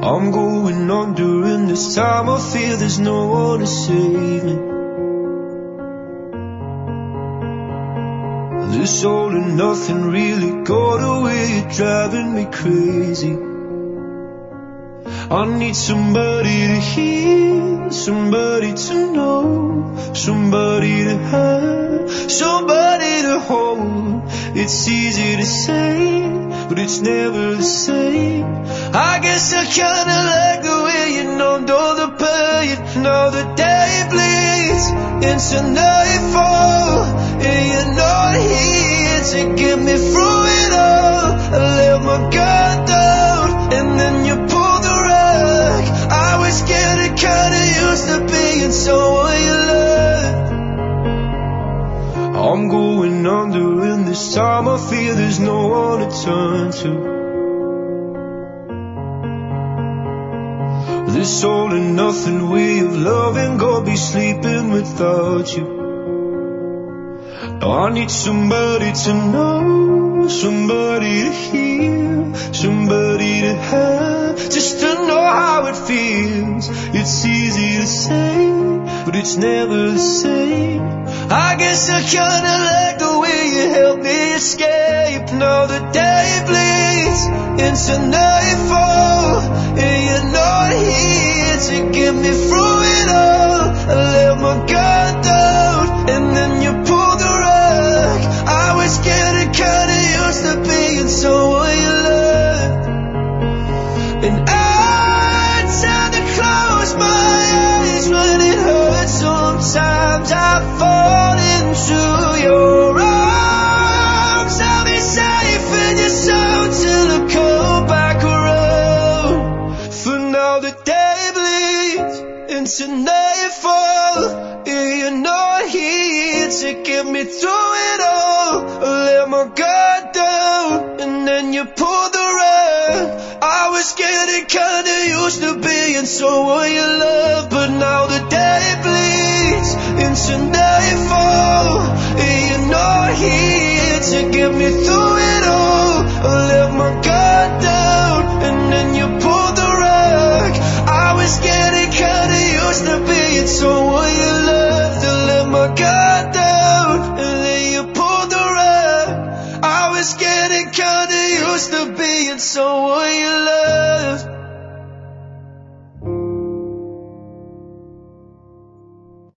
I'm going on during this time. I feel there's no one to save me. This all and nothing really got away, you're driving me crazy. I need somebody to hear, somebody to know, somebody to have, somebody to hold. It's easy to say, but it's never the same. I guess I kinda like the way you numbed all the pain. Now the day bleeds into nightfall, and you're not here to get me through it all. I let my guard down, and then you pulled the rug. I was getting kinda used to being someone you loved. I'm going under, and this time I feel there's no one to turn to. This all and nothing way of loving, gonna be sleeping without you. Now I need somebody to know, somebody to hear, somebody to have, just to know how it feels. It's easy to say, but it's never the same. I guess I kinda like the way you helped me escape. Now the day bleeds into nightfall, and you're not here to get me through it all. I let my guard down, and then you pulled the rug. I was getting kinda used to being someone you loved. And I tend to close my eyes when it hurts. Sometimes I fall into your arms. I'll be safe in your soul till I come back around. For now the day bleeds into nightfall, and you're not here to get me through it all. I let my guard down, and then you pulled the rug. I was getting kinda used to being someone you love, but now the day bleeds into nightfall, and you're not here to get me through it all. I let my guard down, and then you pulled the rug. I was getting kinda used to being someone you loved. I let my guard down, and then you pulled the rug. I was getting kinda used to being someone you loved.